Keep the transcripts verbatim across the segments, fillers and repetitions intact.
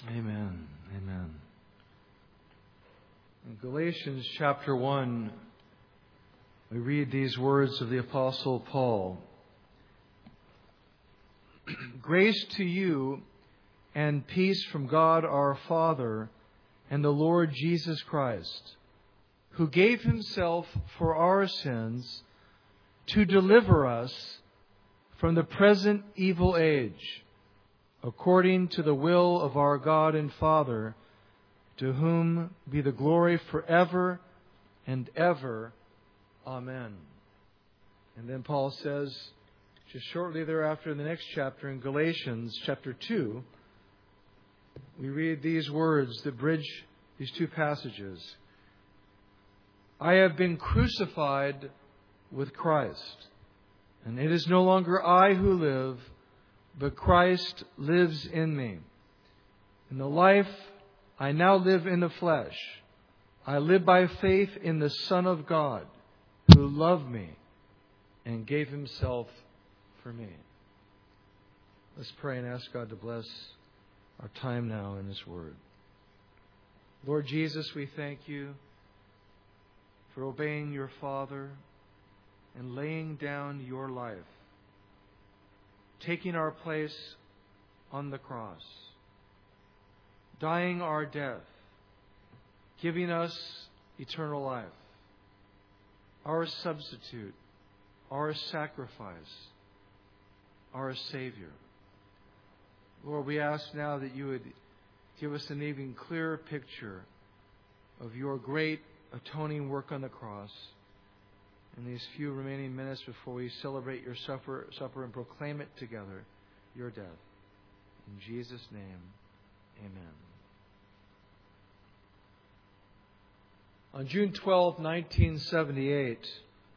Amen. Amen. In Galatians chapter one, we read these words of the Apostle Paul. Grace to you and peace from God our Father and the Lord Jesus Christ, who gave Himself for our sins to deliver us from the present evil age, according to the will of our God and Father, to whom be the glory forever and ever. Amen. And then Paul says, just shortly thereafter in the next chapter, in Galatians chapter two, we read these words that bridge these two passages. I have been crucified with Christ, and it is no longer I who live, but Christ lives in me. In the life I now live in the flesh, I live by faith in the Son of God, who loved me and gave Himself for me. Let's pray and ask God to bless our time now in His Word. Lord Jesus, we thank You for obeying Your Father and laying down Your life, taking our place on the cross, dying our death, giving us eternal life, our substitute, our sacrifice, our Savior. Lord, we ask now that You would give us an even clearer picture of Your great atoning work on the cross in these few remaining minutes before we celebrate Your supper, supper and proclaim it together, Your death. In Jesus' name, amen. On June twelfth, nineteen seventy-eight,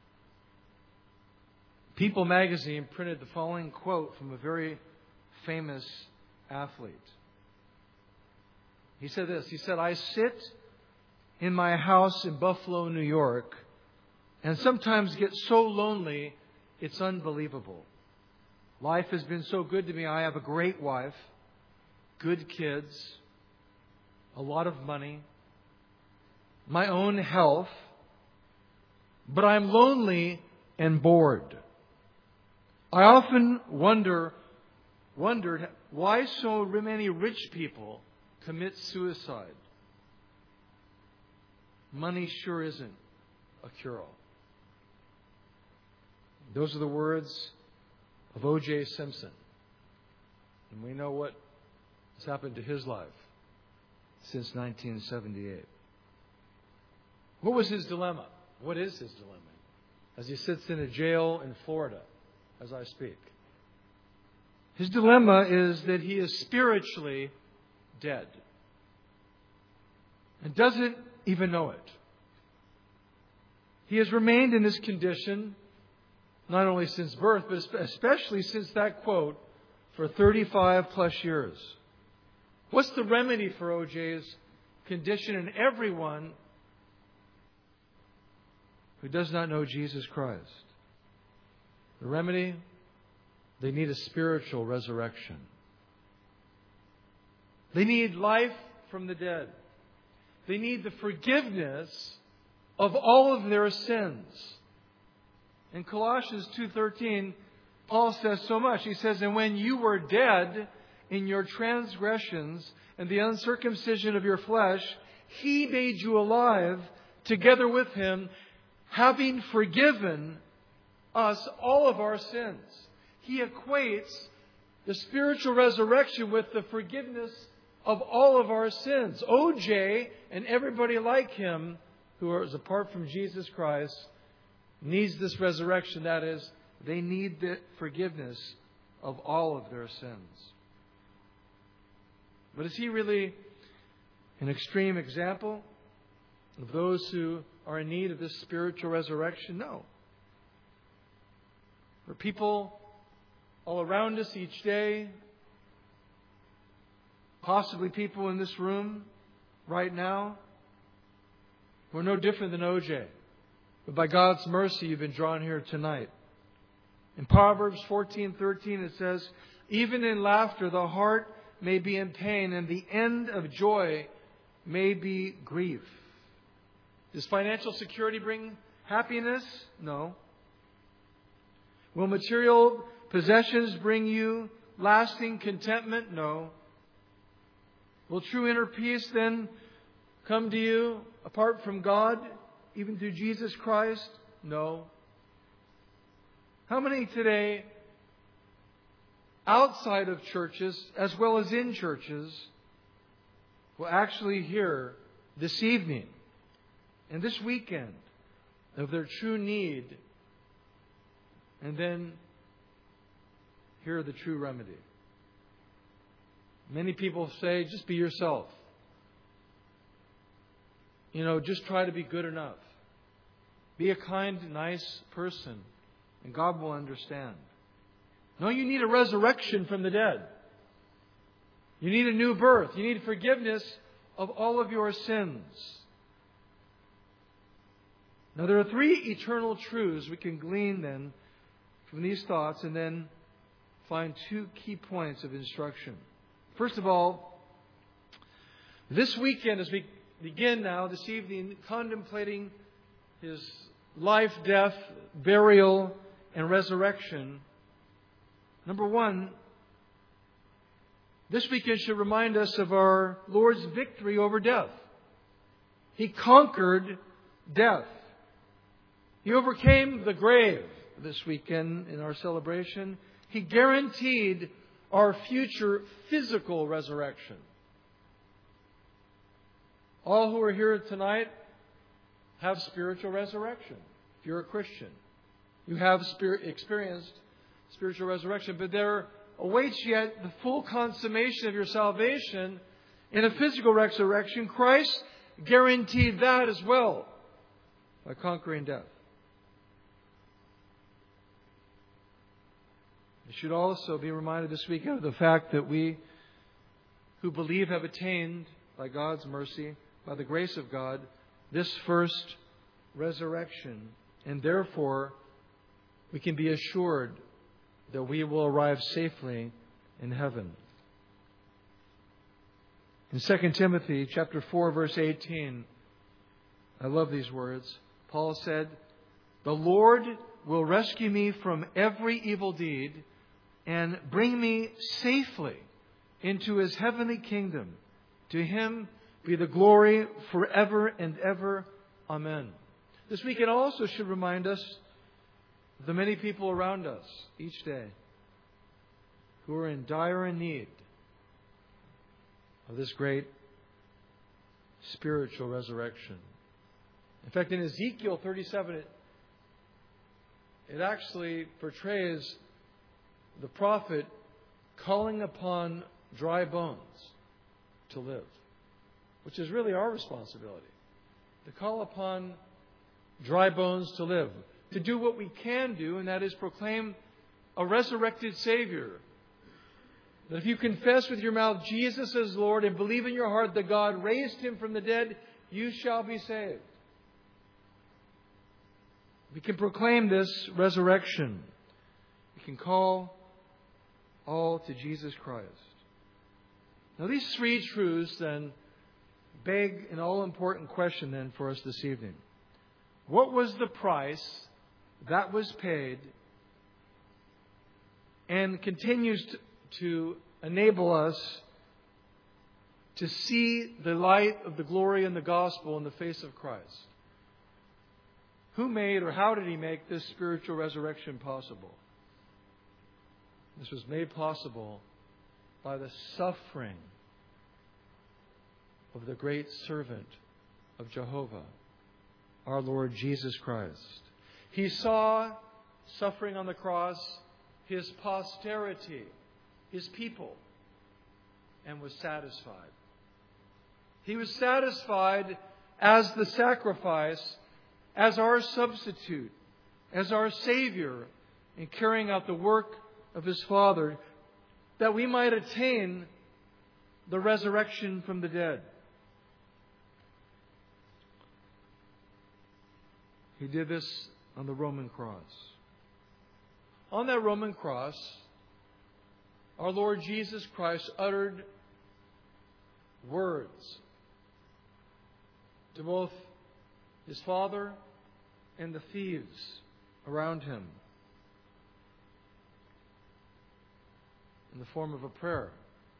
People magazine printed the following quote from a very famous athlete. He said this, he said, I sit in my house in Buffalo, New York, and sometimes get so lonely, it's unbelievable. Life has been so good to me. I have a great wife, good kids, a lot of money, my own health, but I'm lonely and bored. I often wonder, wondered why so many rich people commit suicide. Money sure isn't a cure-all. Those are the words of O J Simpson. And we know what has happened to his life since nineteen seventy-eight. What was his dilemma? What is his dilemma? As he sits in a jail in Florida as I speak. His dilemma is that he is spiritually dead and doesn't even know it. He has remained in this condition not only since birth, but especially since that quote for thirty-five plus years. What's the remedy for O J's condition and everyone who does not know Jesus Christ? The remedy? They need a spiritual resurrection. They need life from the dead. They need the forgiveness of all of their sins. In Colossians two thirteen, Paul says so much. He says, and when you were dead in your transgressions and the uncircumcision of your flesh, He made you alive together with Him, having forgiven us all of our sins. He equates the spiritual resurrection with the forgiveness of all of our sins. O J and everybody like him who is apart from Jesus Christ needs this resurrection. That is, they need the forgiveness of all of their sins. But is he really an extreme example of those who are in need of this spiritual resurrection? No. For people all around us each day, possibly people in this room right now, we're no different than O J. But by God's mercy, you've been drawn here tonight. In Proverbs fourteen thirteen, it says, even in laughter, the heart may be in pain, and the end of joy may be grief. Does financial security bring happiness? No. Will material possessions bring you lasting contentment? No. Will true inner peace then come to you apart from God, even through Jesus Christ? No. How many today, outside of churches as well as in churches, will actually hear this evening and this weekend of their true need, and then hear the true remedy? Many people say, just be yourself. You know, just try to be good enough. Be a kind, nice person, and God will understand. No, you need a resurrection from the dead. You need a new birth. You need forgiveness of all of your sins. Now, there are three eternal truths we can glean then from these thoughts, and then find two key points of instruction. First of all, this weekend, as we begin now, this evening, contemplating His life, death, burial, and resurrection, number one, this weekend should remind us of our Lord's victory over death. He conquered death. He overcame the grave this weekend in our celebration. He guaranteed our future physical resurrection. All who are here tonight have spiritual resurrection. If you're a Christian, you have spirit, experienced spiritual resurrection. But there awaits yet the full consummation of your salvation in a physical resurrection. Christ guaranteed that as well by conquering death. We should also be reminded this weekend of the fact that we who believe have attained, by God's mercy, by the grace of God, this first resurrection. And therefore, we can be assured that we will arrive safely in heaven. In Second Timothy chapter four, verse eighteen, I love these words. Paul said, "The Lord will rescue me from every evil deed and bring me safely into His heavenly kingdom. To Him be the glory forever and ever. Amen." This weekend also should remind us of the many people around us each day who are in dire need of this great spiritual resurrection. In fact, in Ezekiel thirty-seven, it, it actually portrays the prophet calling upon dry bones to live, which is really our responsibility, to call upon dry bones to live, to do what we can do, and that is proclaim a resurrected Savior. That if you confess with your mouth Jesus as Lord and believe in your heart that God raised Him from the dead, you shall be saved. We can proclaim this resurrection. We can call all to Jesus Christ. Now, these three truths then beg an all-important question then for us this evening. What was the price that was paid and continues to, to enable us to see the light of the glory and the gospel in the face of Christ? Who made or how did He make this spiritual resurrection possible? This was made possible by the suffering of the great servant of Jehovah, our Lord Jesus Christ. He saw suffering on the cross, His posterity, His people, and was satisfied. He was satisfied as the sacrifice, as our substitute, as our Savior in carrying out the work of His Father, that we might attain the resurrection from the dead. He did this on the Roman cross. On that Roman cross, our Lord Jesus Christ uttered words to both His Father and the thieves around Him in the form of a prayer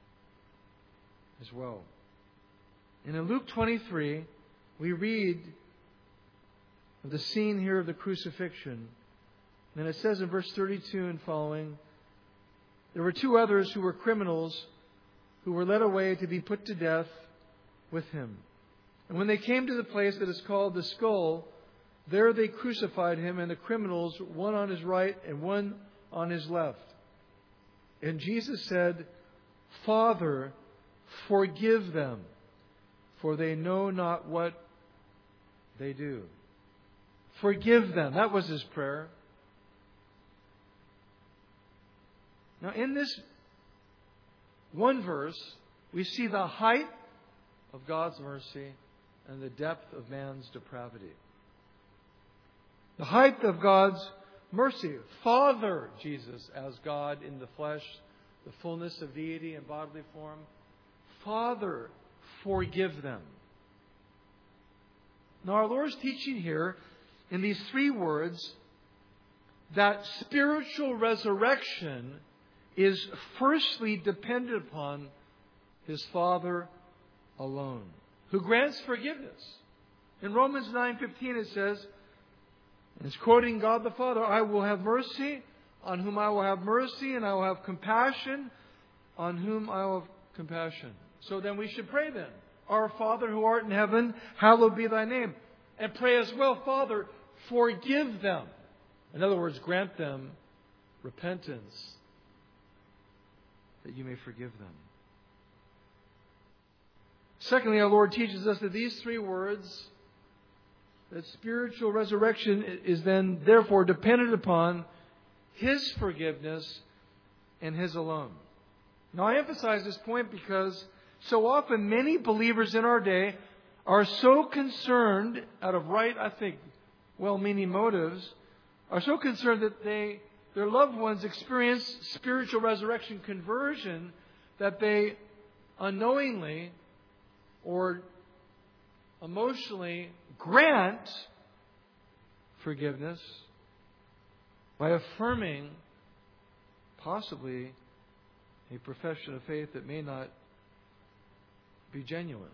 as well. And in Luke twenty-three, we read of the scene here of the crucifixion. And it says in verse thirty-two and following, there were two others who were criminals who were led away to be put to death with Him. And when they came to the place that is called the Skull, there they crucified Him and the criminals, one on His right and one on His left. And Jesus said, Father, forgive them, for they know not what they do. Forgive them. That was His prayer. Now, in this one verse, we see the height of God's mercy and the depth of man's depravity. The height of God's mercy. Father, Jesus, as God in the flesh, the fullness of deity in bodily form. Father, forgive them. Now, our Lord's teaching here in these three words that spiritual resurrection is firstly dependent upon His Father alone, who grants forgiveness. In Romans nine fifteen it says, and it's quoting God the Father, I will have mercy on whom I will have mercy, and I will have compassion on whom I will have compassion. So then we should pray then, Our Father who art in heaven, hallowed be Thy name. And pray as well, Father, forgive them. In other words, grant them repentance, that You may forgive them. Secondly, our Lord teaches us that these three words, that spiritual resurrection is then therefore dependent upon His forgiveness and His alone. Now, I emphasize this point because so often many believers in our day are so concerned, out of right, I think, well-meaning motives, are so concerned that they their loved ones experience spiritual resurrection conversion that they unknowingly or emotionally grant forgiveness by affirming possibly a profession of faith that may not be genuine.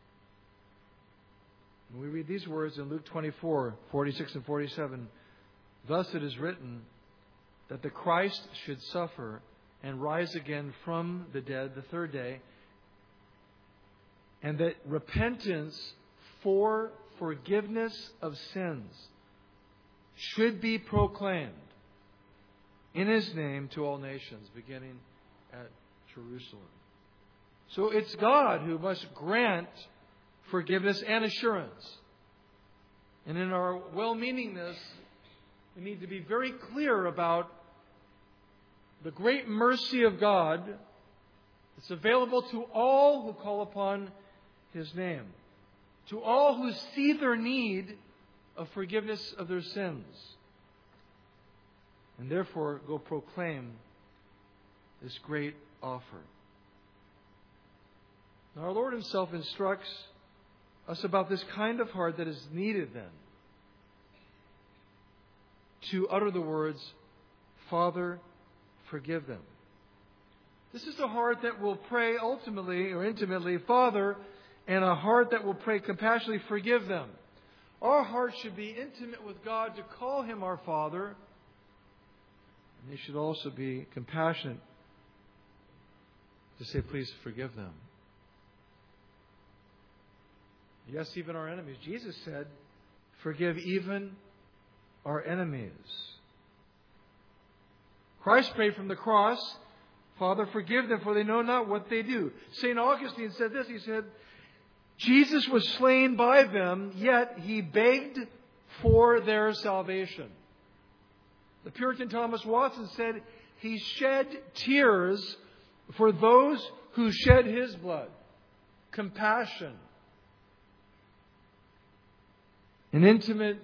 And we read these words in Luke twenty-four, forty-six and forty-seven. Thus it is written that the Christ should suffer and rise again from the dead the third day, and that repentance for forgiveness of sins should be proclaimed in His name to all nations, beginning at Jerusalem. So it's God who must grant forgiveness and assurance. And in our well-meaningness, we need to be very clear about the great mercy of God that's available to all who call upon His name, to all who see their need of forgiveness of their sins, and therefore go proclaim this great offer. Now, our Lord Himself instructs us about this kind of heart that is needed then to utter the words, Father, forgive them. This is a heart that will pray ultimately or intimately, Father, and a heart that will pray compassionately, forgive them. Our heart should be intimate with God to call Him our Father, and they should also be compassionate to say, please forgive them. Yes, even our enemies. Jesus said, forgive even our enemies. Christ prayed from the cross, Father, forgive them, for they know not what they do. Saint Augustine said this. He said, Jesus was slain by them, yet He begged for their salvation. The Puritan Thomas Watson said, He shed tears for those who shed His blood. Compassion. An intimate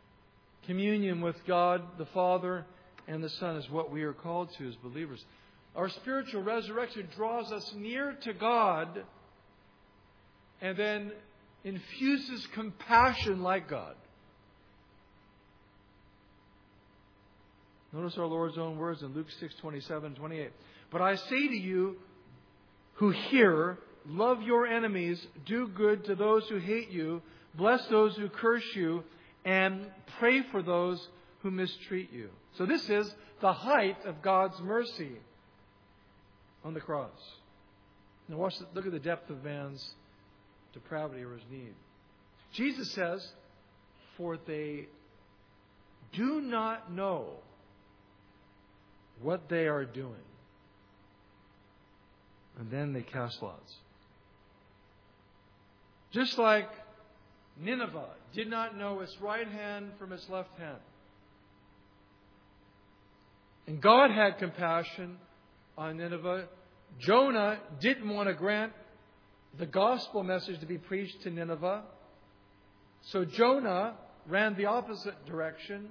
communion with God the Father and the Son is what we are called to as believers. Our spiritual resurrection draws us near to God and then infuses compassion like God. Notice our Lord's own words in Luke six, twenty-seven, twenty-eight. But I say to you who hear, love your enemies, do good to those who hate you, bless those who curse you, and pray for those who mistreat you. So this is the height of God's mercy on the cross. Now watch, the, look at the depth of man's depravity or his need. Jesus says, for they do not know what they are doing. And then they cast lots. Just like Nineveh did not know its right hand from its left hand. And God had compassion on Nineveh. Jonah didn't want to grant the gospel message to be preached to Nineveh. So Jonah ran the opposite direction.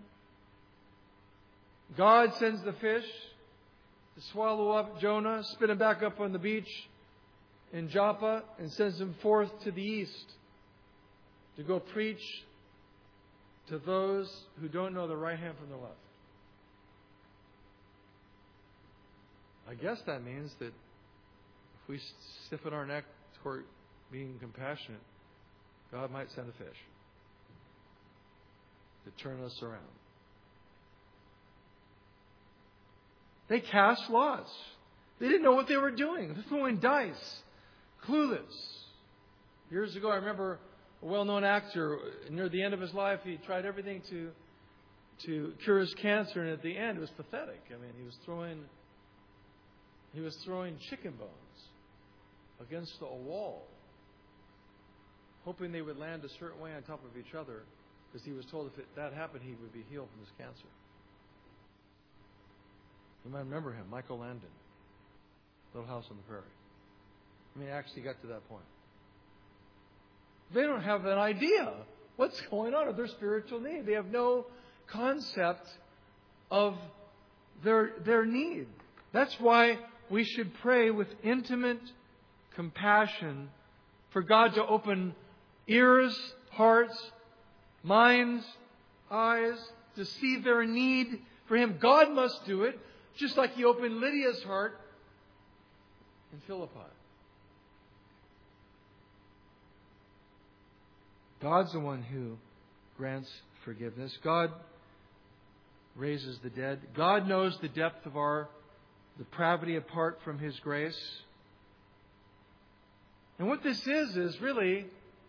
God sends the fish to swallow up Jonah, spit him back up on the beach in Joppa, and sends him forth to the east to go preach to those who don't know the right hand from the left. I guess that means that if we stiffen our neck toward being compassionate, God might send a fish to turn us around. They cast lots. They didn't know what they were doing. They're throwing dice. Clueless. Years ago, I remember a well-known actor, near the end of his life, he tried everything to to cure his cancer, and at the end, it was pathetic. I mean, he was throwing he was throwing chicken bones against a wall, hoping they would land a certain way on top of each other, because he was told if it, that happened, he would be healed from his cancer. You might remember him, Michael Landon, Little House on the Prairie. I mean, he actually got to that point. They don't have an idea what's going on with their spiritual need. They have no concept of their, their need. That's why we should pray with intimate compassion for God to open ears, hearts, minds, eyes, to see their need for Him. God must do it, just like He opened Lydia's heart in Philippi. God's the one who grants forgiveness. God raises the dead. God knows the depth of our depravity apart from His grace. And what this is, is really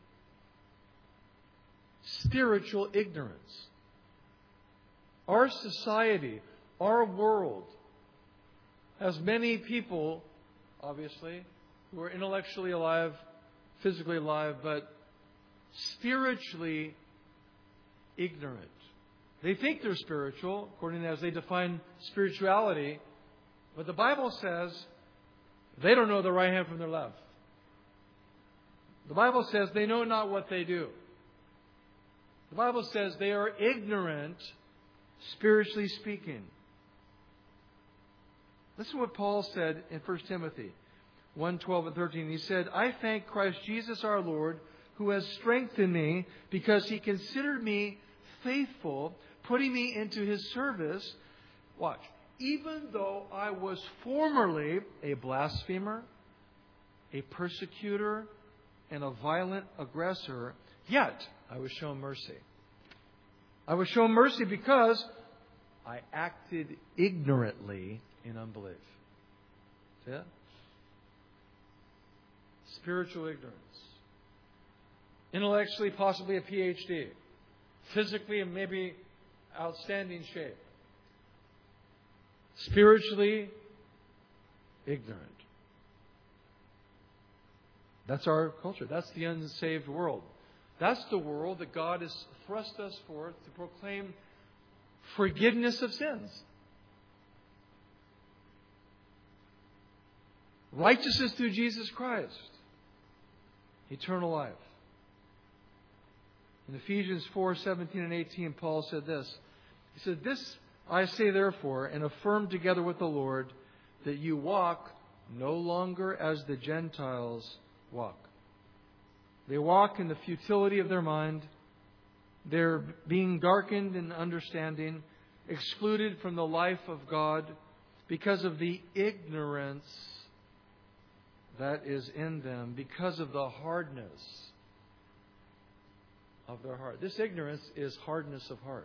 spiritual ignorance. Our society, our world, has many people, obviously, who are intellectually alive, physically alive, but spiritually ignorant. They think they're spiritual, according to as they define spirituality, but the Bible says they don't know the right hand from their left. The Bible says they know not what they do. The Bible says they are ignorant, spiritually speaking. Listen to what Paul said in First Timothy one, twelve and thirteen. He said, I thank Christ Jesus our Lord, who has strengthened me, because He considered me faithful, putting me into His service. Watch. Even though I was formerly a blasphemer, a persecutor, and a violent aggressor, yet I was shown mercy. I was shown mercy because I acted ignorantly in unbelief. See that? Spiritual ignorance. Intellectually, possibly a P H D. Physically, maybe outstanding shape. Spiritually, ignorant. That's our culture. That's the unsaved world. That's the world that God has thrust us forth to proclaim forgiveness of sins. Righteousness through Jesus Christ. Eternal life. In Ephesians four, seventeen and eighteen, Paul said this. He said, This I say therefore, and affirm together with the Lord, that you walk no longer as the Gentiles walk. They walk in the futility of their mind. They're being darkened in understanding, excluded from the life of God because of the ignorance that is in them, because of the hardness of their heart. This ignorance is hardness of heart.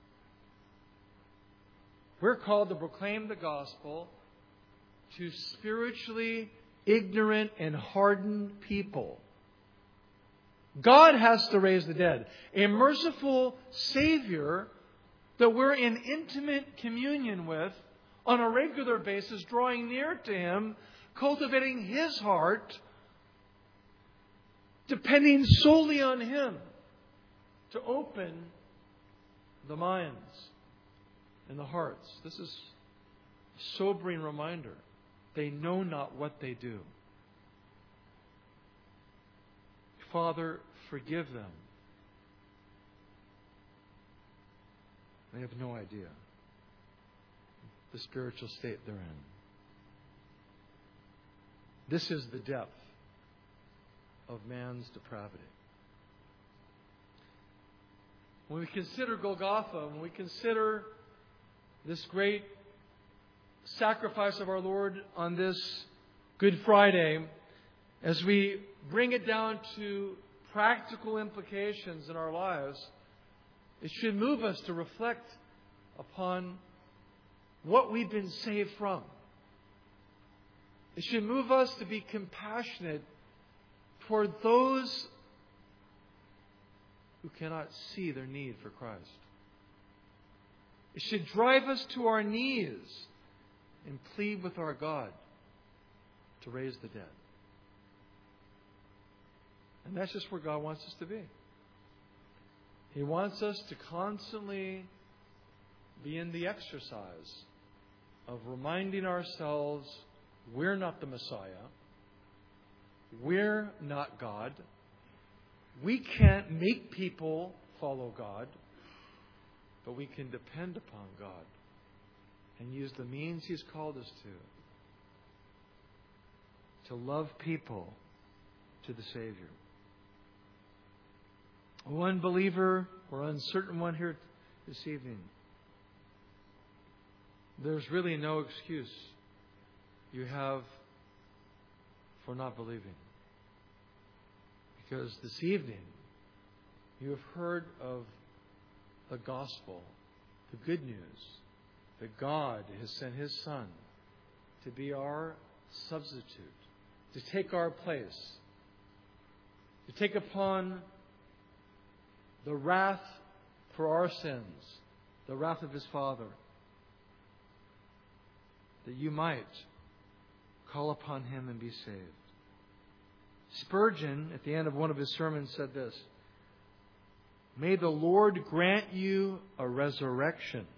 We're called to proclaim the gospel to spiritually ignorant and hardened people. God has to raise the dead. A merciful Savior that we're in intimate communion with on a regular basis, drawing near to Him, cultivating His heart, depending solely on Him to open the minds and the hearts. This is a sobering reminder. They know not what they do. Father, forgive them. They have no idea the spiritual state they're in. This is the depth of man's depravity. When we consider Golgotha, when we consider this great sacrifice of our Lord on this Good Friday, as we bring it down to practical implications in our lives, it should move us to reflect upon what we've been saved from. It should move us to be compassionate toward those who cannot see their need for Christ. It should drive us to our knees and plead with our God to raise the dead. And that's just where God wants us to be. He wants us to constantly be in the exercise of reminding ourselves we're not the Messiah. We're not God. We can't make people follow God, but we can depend upon God and use the means He's called us to, to love people to the Savior. O unbeliever or uncertain one here this evening, there's really no excuse you have for not believing. Because this evening, you have heard of the gospel, the good news, that God has sent His Son to be our substitute, to take our place, to take upon the wrath for our sins, the wrath of His Father, that you might call upon Him and be saved. Spurgeon, at the end of one of his sermons, said this: "May the Lord grant you a resurrection.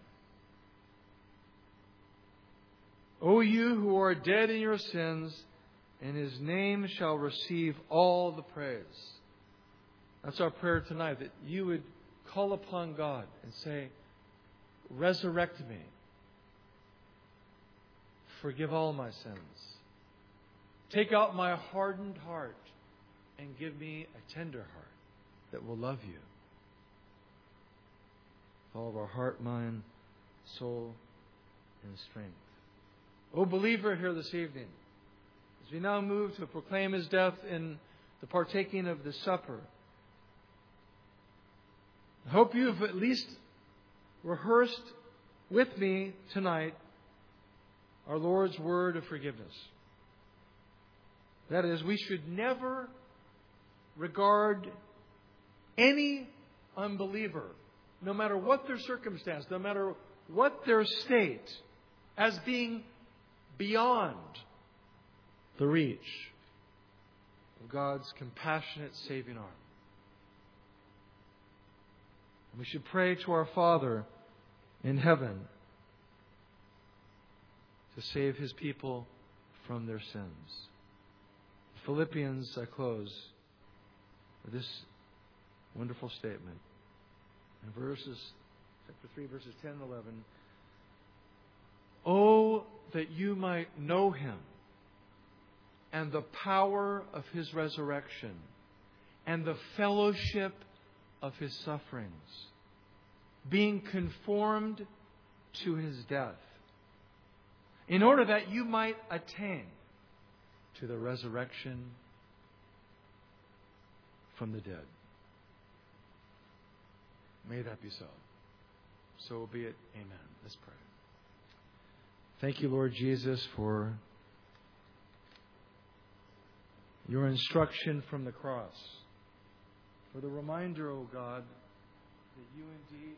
O you who are dead in your sins, and His name shall receive all the praise." That's our prayer tonight, that you would call upon God and say, "Resurrect me. Forgive all my sins. Take out my hardened heart and give me a tender heart that will love you with all of our heart, mind, soul, and strength." O believer here this evening, as we now move to proclaim His death in the partaking of the supper, I hope you have at least rehearsed with me tonight our Lord's word of forgiveness. That is, we should never regard any unbeliever, no matter what their circumstance, no matter what their state, as being beyond the reach of God's compassionate, saving arm. And we should pray to our Father in heaven to save His people from their sins. Philippians, I close with this wonderful statement. In verses, chapter three, verses ten and eleven. Oh, that you might know Him and the power of His resurrection and the fellowship of His sufferings, being conformed to His death, in order that you might attain to the resurrection from the dead. May that be so. So be it. Amen. Let's pray. Thank you, Lord Jesus, for your instruction from the cross, for the reminder, O God, that you indeed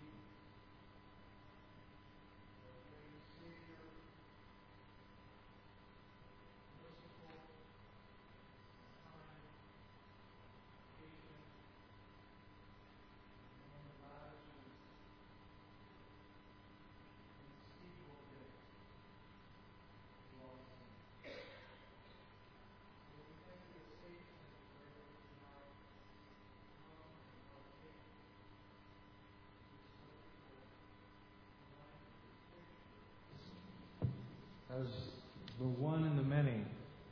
as the one and the many,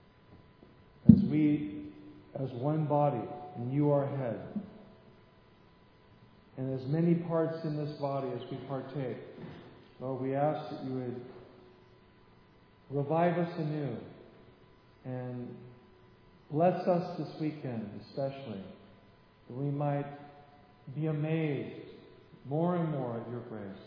as we, as one body, and you are head, and as many parts in this body as we partake, Lord, we ask that you would revive us anew and bless us this weekend especially, that we might be amazed more and more at your grace.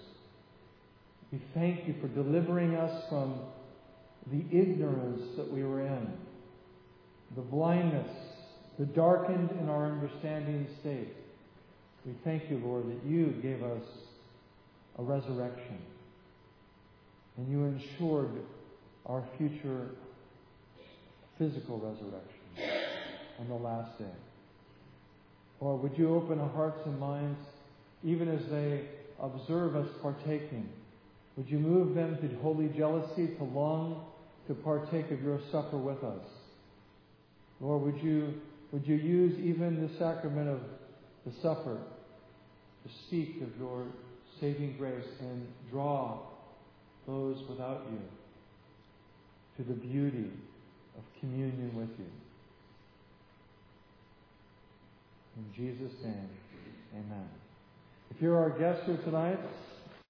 We thank you for delivering us from the ignorance that we were in, the blindness, the darkened in our understanding state. We thank you, Lord, that you gave us a resurrection, and you ensured our future physical resurrection on the last day. Lord, would you open our hearts and minds, even as they observe us partaking? Would you move them to holy jealousy, to long to partake of your supper with us? Lord, would you, would you use even the sacrament of the supper to speak of your saving grace and draw those without you to the beauty of communion with you. In Jesus' name, amen. If you're our guest here tonight,